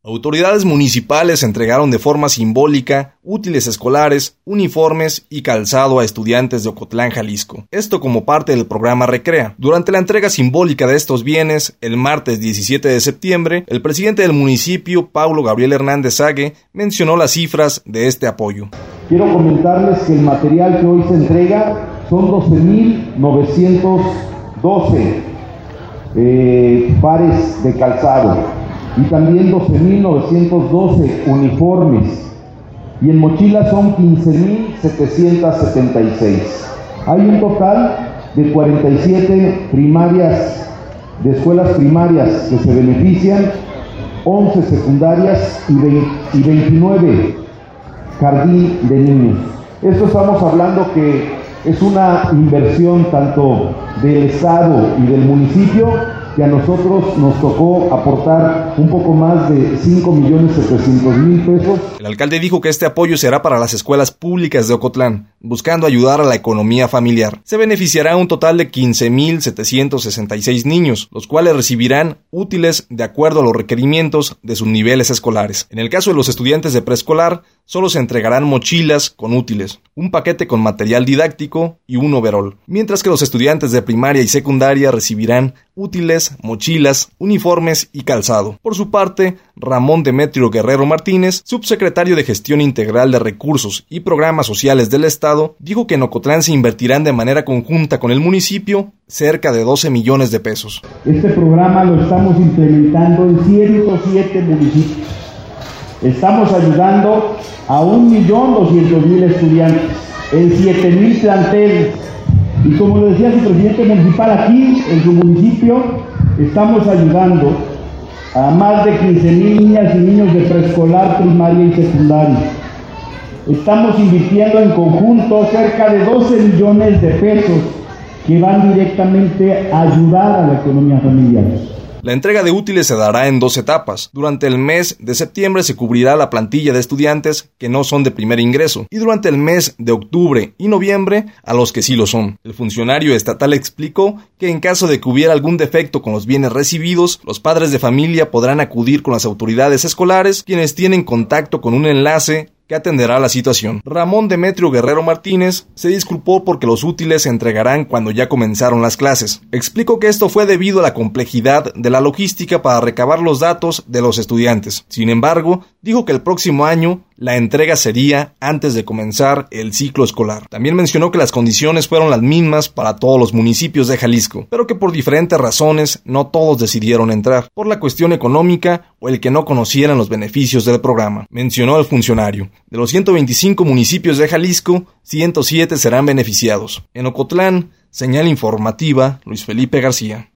Autoridades municipales entregaron de forma simbólica útiles escolares, uniformes y calzado a estudiantes de Ocotlán, Jalisco. Esto como parte del programa Recrea. Durante la entrega simbólica de estos bienes, el martes 17 de septiembre, el presidente del municipio, Paulo Gabriel Hernández Sague, mencionó las cifras de este apoyo. Quiero comentarles que el material que hoy se entrega son 12,912 pares de calzado y también 12,912 uniformes, y en mochilas son 15,776. Hay un total de 47 primarias, de escuelas primarias que se benefician, 11 secundarias y 29 jardín de niños. Esto estamos hablando que es una inversión tanto del Estado y del municipio, que a nosotros nos tocó aportar un poco más de 5,700,000 pesos. El alcalde dijo que este apoyo será para las escuelas públicas de Ocotlán, buscando ayudar a la economía familiar. Se beneficiará un total de 15,766 niños, los cuales recibirán útiles de acuerdo a los requerimientos de sus niveles escolares. En el caso de los estudiantes de preescolar, solo se entregarán mochilas con útiles, un paquete con material didáctico y un overol, mientras que los estudiantes de primaria y secundaria recibirán útiles, mochilas, uniformes y calzado. Por su parte, Ramón Demetrio Guerrero Martínez, subsecretario de Gestión Integral de Recursos y Programas Sociales del Estado, dijo que en Ocotlán se invertirán de manera conjunta con el municipio cerca de 12 millones de pesos. Este programa lo estamos implementando en 107 municipios. Estamos ayudando a 1,200,000 estudiantes en 7,000 planteles. Y como lo decía su presidente municipal, aquí en su municipio estamos ayudando a más de 15,000 niñas y niños de preescolar, primaria y secundaria. Estamos invirtiendo en conjunto cerca de 12 millones de pesos que van directamente a ayudar a la economía familiar. La entrega de útiles se dará en 2 etapas. Durante el mes de septiembre se cubrirá la plantilla de estudiantes que no son de primer ingreso, y durante el mes de octubre y noviembre a los que sí lo son. El funcionario estatal explicó que en caso de que hubiera algún defecto con los bienes recibidos, los padres de familia podrán acudir con las autoridades escolares, quienes tienen contacto con un enlace que atenderá la situación. Ramón Demetrio Guerrero Martínez se disculpó porque los útiles se entregarán cuando ya comenzaron las clases. Explicó que esto fue debido a la complejidad de la logística para recabar los datos de los estudiantes. Sin embargo, dijo que el próximo año la entrega sería antes de comenzar el ciclo escolar. También mencionó que las condiciones fueron las mismas para todos los municipios de Jalisco, pero que por diferentes razones no todos decidieron entrar, por la cuestión económica o el que no conocieran los beneficios del programa. Mencionó el funcionario. De los 125 municipios de Jalisco, 107 serán beneficiados. En Ocotlán, señal informativa, Luis Felipe García.